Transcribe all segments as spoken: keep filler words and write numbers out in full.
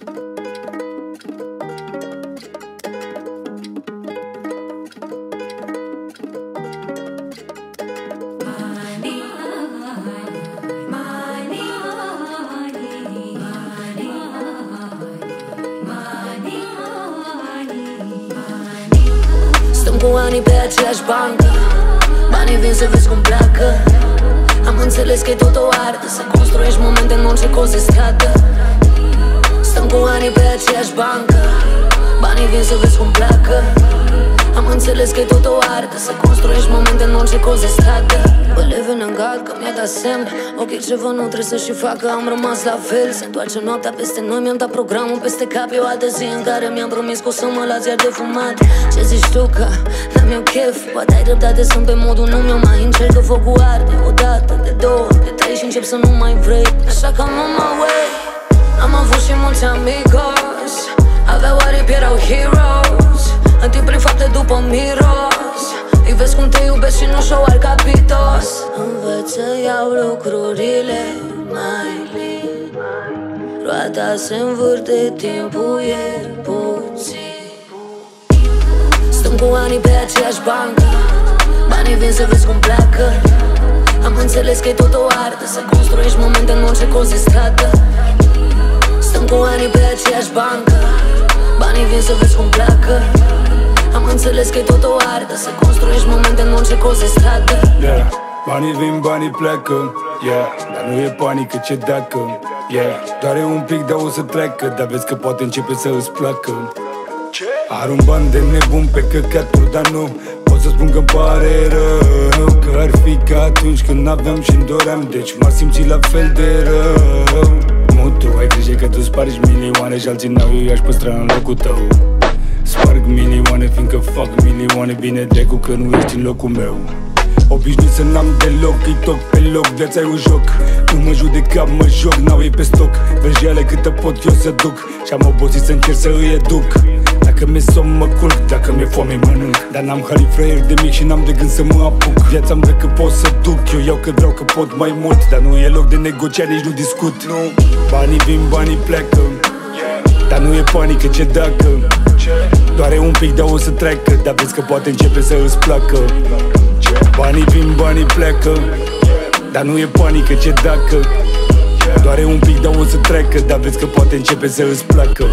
Stăm cu ani pe aceeași bancă, banii vin să vezi cum pleacă. Am înțeles că e tot o artă să construiești momente în orice cozi de stradă. Stăm cu ani pe aceeași bancă, banii vin să vezi cum pleacă. Am înțeles că e tot o artă să construiești momente în orice cozi de stradă. Bă, living in God, că mi-a dat semn. Ok, ceva nu trebuie să și facă, am rămas la fel. Se întoarce noaptea peste noi, mi-am dat programul peste cap. E o altă zi în care mi-am promis că o să mă las iar de fumat. Ce zici tu că n-am eu chef? Poate ai dreptate, sunt pe modul nu mi-o mai încerc. Că focul arde odată, de două, de trei și încep să nu mai vrei. Așa că am on my way. Am avut și mulți amigos, aveau aripi, erau heroes. În timp prin fapte după miros, îi vezi cum te iubesc și nu și-o ar capitos. Învăț să iau lucrurile mai lin. Roata se învârte, timpul e puțin. Stăm cu ani pe aceeași bancă, banii vin să vezi cum pleacă. Am înțeles că e tot o artă să construiești momente în orice cozi de stradă. Stăm cu ani pe aceeași bancă, banii vin să vezi cum pleacă. Am înțeles că e tot o artă să construiești momente în orice cozi de stradă. Yeah, banii vin, banii pleacă, yeah, dar nu e panică, ce dacă, yeah. Doare un pic, dar o să treacă, dar vezi că poate începe să îți placă. Ar un ban de nebun pe căcaturi, dar nu pot să spun că-mi pare rău. Că ar fi ca atunci când n-aveam și-mi doream, deci m-ar simți la fel de rău. Mu, tu ai grijă că tu spargi milioane și alții n-au, eu i-aș păstra în locul tău. Sparg milioane, fiindcă fac milioane, bine dracu că nu ești în locul meu. Obișnuit să n-am deloc, îi toc pe loc, viața e un joc. Nu mă judeca, mă joc, n-au ei pe stoc. Vrăjeale câtă pot eu să duc și-am obosit să încerc să îi educ. Dacă mi-e somn mă culc, dacă mi-e foame mănânc. Dar n-am hali fraier de mic și n-am de gând să mă apuc. Viața-mi dă că pot să duc, eu iau că vreau că pot mai mult. Dar nu e loc de negociat, nici nu discut. Banii vin, banii pleacă, dar nu e panică, ce dacă. Doare un pic, dar o să treacă, dar vezi că poate începe să îți placă. Banii vin, banii pleacă, dar nu e panică, ce dacă. Doare un pic, dar o să treacă, dar vezi că poate începe să îți placă.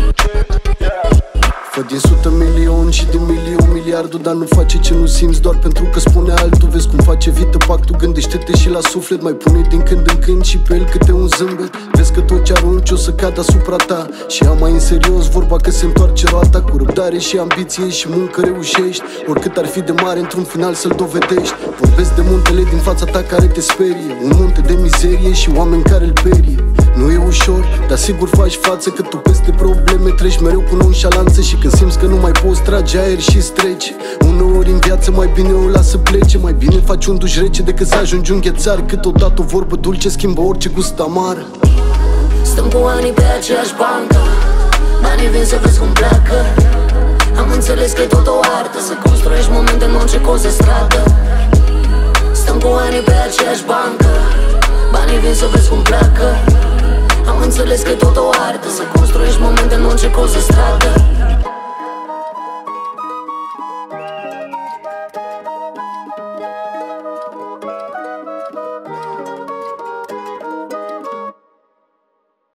Fă din sută milion și din milion miliardul, dar nu face ce nu simți doar pentru că spune altul. Vezi cum face vită pactul, gândește-te și la suflet. Mai pune din când în când și pe el câte un zâmbet. Vezi că tot ce arunci o să cadă asupra ta și ia mai în serios vorba că se întoarce roata. Cu răbdare și ambiție și muncă reușești, oricât ar fi de mare într-un final să-l dovedești. Vorbesc de muntele din fața ta care te sperie, un munte de mizerie și oameni care îl perie. Nu e ușor, dar sigur faci față, că tu peste probleme treci mereu cu nonșalanță. Și când simți că nu mai poți, tragi aer și streci. Uneori în viață mai bine o lasă plece. Mai bine faci un duș rece decât să ajungi un ghețar. Câteodată o vorbă dulce schimbă orice gust amar. Stăm cu ani pe aceeași bancă, banii vin să vezi cum pleacă. Am înțeles că e tot o artă să construiești momente în orice cozi de stradă. Stăm cu ani pe aceeași bancă, banii vin să vezi cum pleacă. Am înțeles că e tot o artă să construiești momente în orice cozi de stradă.